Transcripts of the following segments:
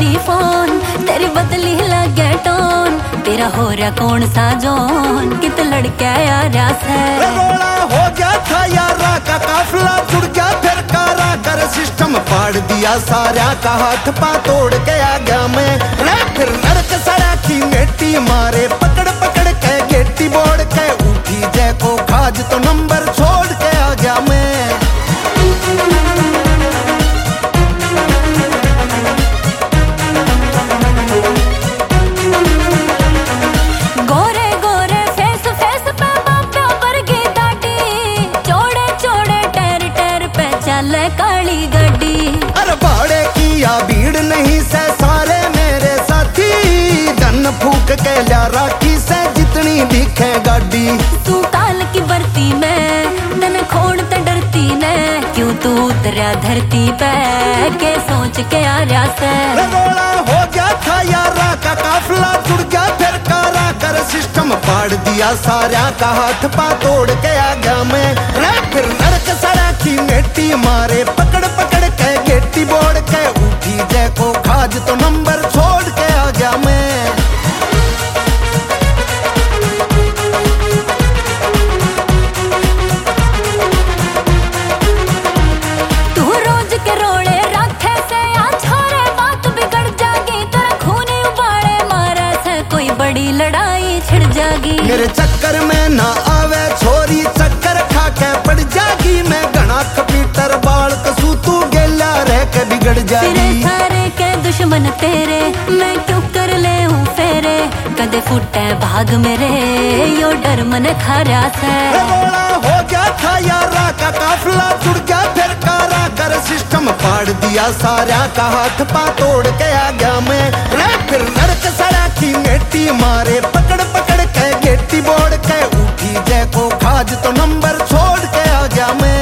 telephone, तेरी बदली लगे टोन, तेरा हो रहा कौन सा जोन, कित लड़का यारा से रोला हो गया था यारा का काफिला जुड़ गया फिर कारा कर सिस्टम फाड़ दिया सारा का हाथ पा तोड़ के आ गया मैं फिर लड़क सड़ा की मेटी मारे पकड़ पकड़ के गेटी बोड़ के उठी जय को खाज तो नंबर छोड़ के आ गया मैं काली गड्डी अरे बाड़े की या भीड़ नहीं से सारे मेरे साथी धन फूक के ला राखी से जितनी दिखे गाड़ी तू काल की बरती में तन खोड़ ते डरती ने क्यों तू उतरा धरती पे के सोच के आ रहा से रोला हो गया था यारा का काफिला जुड़ गया फिर कारा कर सिस्टम फाड़ दिया सारा का हाथ पा तोड़ के आ गया मैं फिर लड़क सड़ा की मेटी मारे पकड़ पकड़ के गेटी बोड़ के उठी जय को खाज तो नंबर छोड़ के आ गया मैं लड़ाई छिड़ जागी मेरे चक्कर में ना आवे छोरी चक्कर खा के पड़ जागी मैं घना कपीटर बाल कसू तू गेला रह के बिगड़ जागी सारे के दुश्मन तेरे मैं क्यों कर ले हूँ फेरे कदे फुटे भाग मेरे यो डर मन खा रहा था हो गया था यारा का काफिला जुड़ गया फिर कारा कर सिस्टम फाड़ दिया सारा का हाथ पा तोड़ के आ गया मैं फिर लड़क सड़ा की मेटी मारे पकड़ पकड़ के गेटी बोड़ के उठी जय को खाज तो नंबर छोड़ के आ गया मैं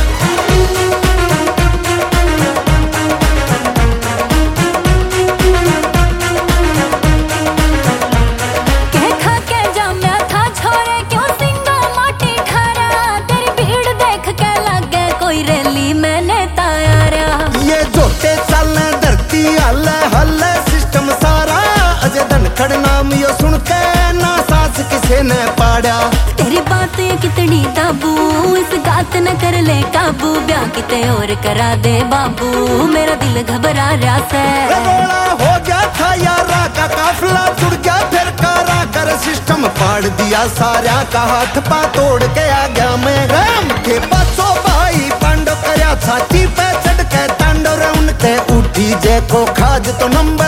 नाम यो सुन के ना सास किसे ने पाड़ा तेरी बात कितनी ताबू इस गात न कर ले काबू ब्याह किते और करा दे बाबू मेरा दिल घबरा रहा से हो गया था यारा का काफिला जुड़ गया फिर कारा कर सिस्टम फाड़ दिया सारा का हाथ पा तोड़ के आ गया मैं राम के पासो भाई पांडव करया छाती पे चढ़ के तांडव उनके उठी जय को खाज तो नंबर